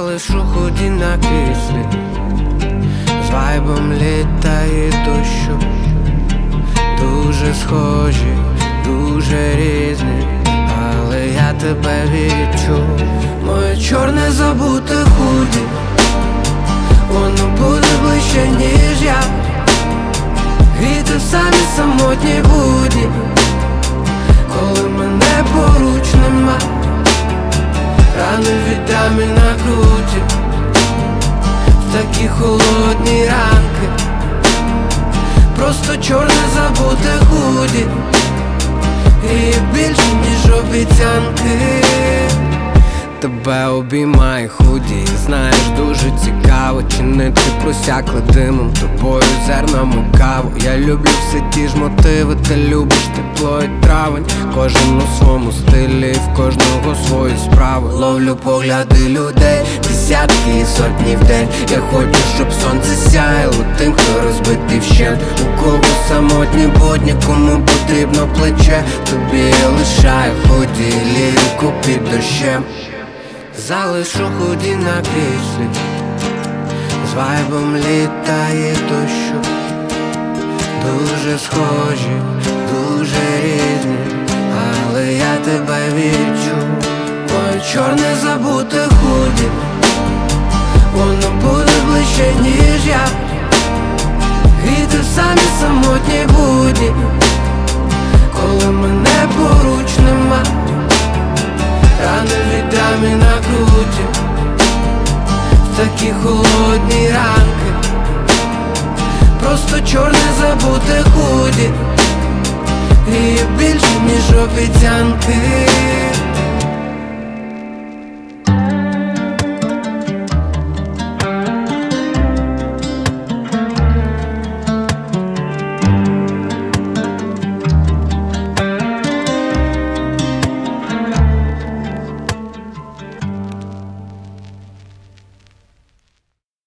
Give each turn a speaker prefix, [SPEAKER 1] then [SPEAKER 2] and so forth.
[SPEAKER 1] залишу худі на кріслі, з вайбом літа і дощу. Дуже схожі, дуже різні, але я тебе відчув. Моє чорне забуте худі, воно буде ближче, ніж я. Гріти в самі самотні будні, коли мене поруч нема. Рани від рами на круті, в такі холодні ранки. Просто чорне забуте худі, і більше, ніж обіцянки. Тебе обіймає худі, знаєш, дуже цікаво, чи не ти просякли димом, тобою зерном у каву. Я люблю все ті ж мотиви, ти любиш тепло і травень. Кожен у своєму стилі, в кожного свої справи. Ловлю погляди людей, десятки і сотні в день. Я хочу, щоб сонце сяяло тим, хто розбитий вщент. У кого самотні будні, кому потрібно плече. Тобі я лишаю худі, лірику під дощем. Залишу худі на кріслі, з вайбом літа і дощу. Дуже схожі, дуже різні, але я тебе відчув. Моє чорне забуте худі, воно буде ближче, ніж я. Гріти в самі самотні будні, коли мене поруч нема. Рани від рами на круті, в такі холодні ранки. Просто чорне забуте худі, і більше, ніж обіцянки.